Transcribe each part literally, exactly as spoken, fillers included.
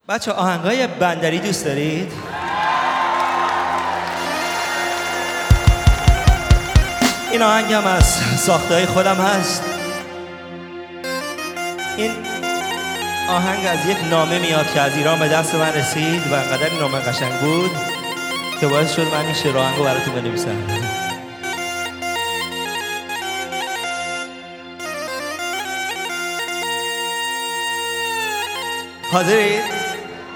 بچه آهنگای بندری دوست دارید؟ این آهنگ هم از ساختهای خودم هست. این آهنگ از یک نامه میاد که از ایران به دست من رسید و انقدر این نامه قشنگ بود که باعث شد من این شعر آهنگو براتون بنویسم. حاضرید؟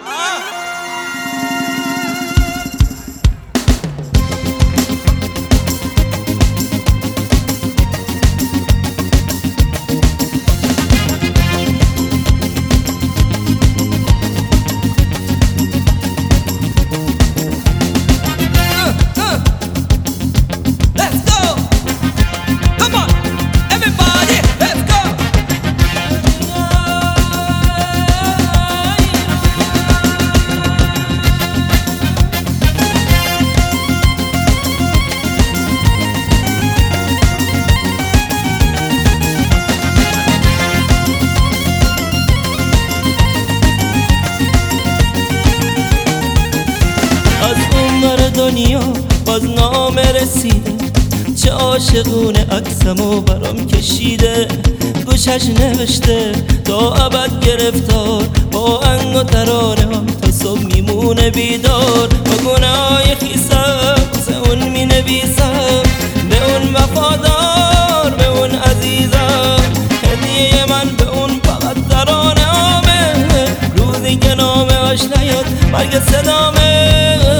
دنیا باز نامه رسیده، چه عاشقونه عکسمو برام کشیده، گوشش نوشته تا ابد گرفتار، با انگ و ترانه ها تا صبح میمونه بیدار. با گناهای خیسم واسه اون می نویسم، به اون وفادار، به اون عزیزم. هدیه من به اون فقط ترانه هامه، روزی که نامه هاش نیاد مرگ صدامه.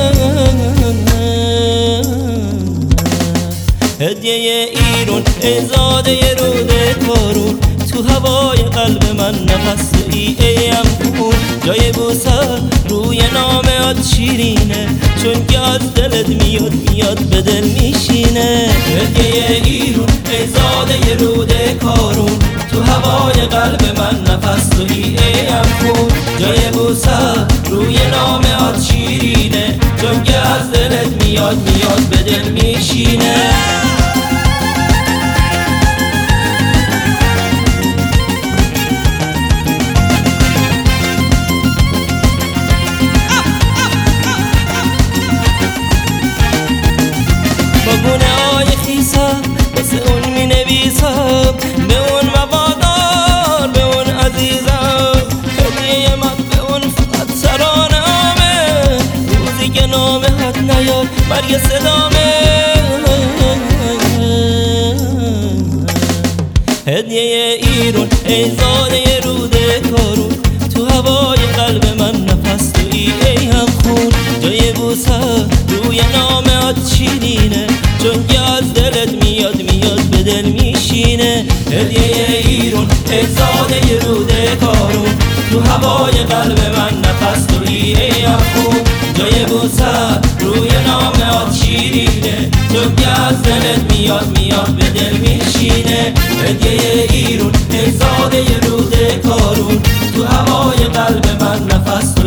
هدیه ایرون ای زاده رود کارون، تو هوای قلب من نفس ای ایم خون. جای بوسه روی نامه‌ات شیرینه، چون که از دلت میاد میاد به دل میشینه. هدیه ایرون ای زاده رود کارون، تو هوای قلب من نفس ای ایم خون. جای بوسه روی نامه‌ات شیرینه، چون که از دلت میاد میاد به دل میشینه. گناهای خیسم واسه اون می نویسم، به اون وفادار، به اون عزیزم. هدیه من به اون فقط ترانه هامه، روزی که نامه هات نیاد مرگ صدامه. هدیه ایرون ای زاده رود کارون، تو هوای قلب من نفس تویی ای هم خون. جای بوسه روی نامه هات شیرینه، چون که از دلت میاد میاد به دل میشینه. هدیه ایرون ای زاده رود کارون، تو هوای قلب من نفس تویی ای هم خون. جای بوسه روی نامه هات شیرینه، چون که از دلت میاد میاد به دل میشینه. هدیه ایرون ای زاده رود کارون، تو هوای قلب من نفس